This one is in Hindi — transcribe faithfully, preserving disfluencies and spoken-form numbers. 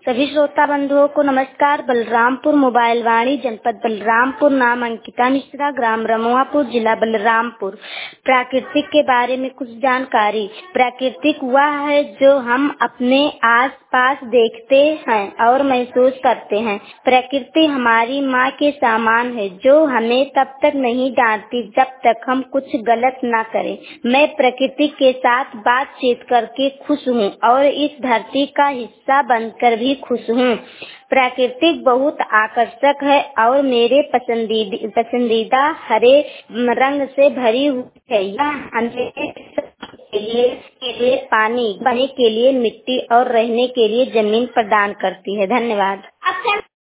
सभी श्रोता बंधुओं को नमस्कार। बलरामपुर मोबाइल वाणी, जनपद बलरामपुर। नाम अंकिता मिश्रा, ग्राम रमुआपुर, जिला बलरामपुर। प्राकृतिक के बारे में कुछ जानकारी। प्राकृतिक वह है जो हम अपने आस पास देखते हैं और महसूस करते हैं। प्रकृति हमारी माँ के समान है जो हमें तब तक नहीं डांटती जब तक हम कुछ गलत ना करें। मैं प्रकृति के साथ बातचीत करके खुश हूँ और इस धरती का हिस्सा बनकर भी खुश हूँ। प्राकृतिक बहुत आकर्षक है और मेरे पसंदीदा पसंदीदा हरे रंग से भरी हुई है। यह हमें के लिए, के लिए पानी, बने के लिए मिट्टी और रहने के लिए जमीन प्रदान करती है। धन्यवाद।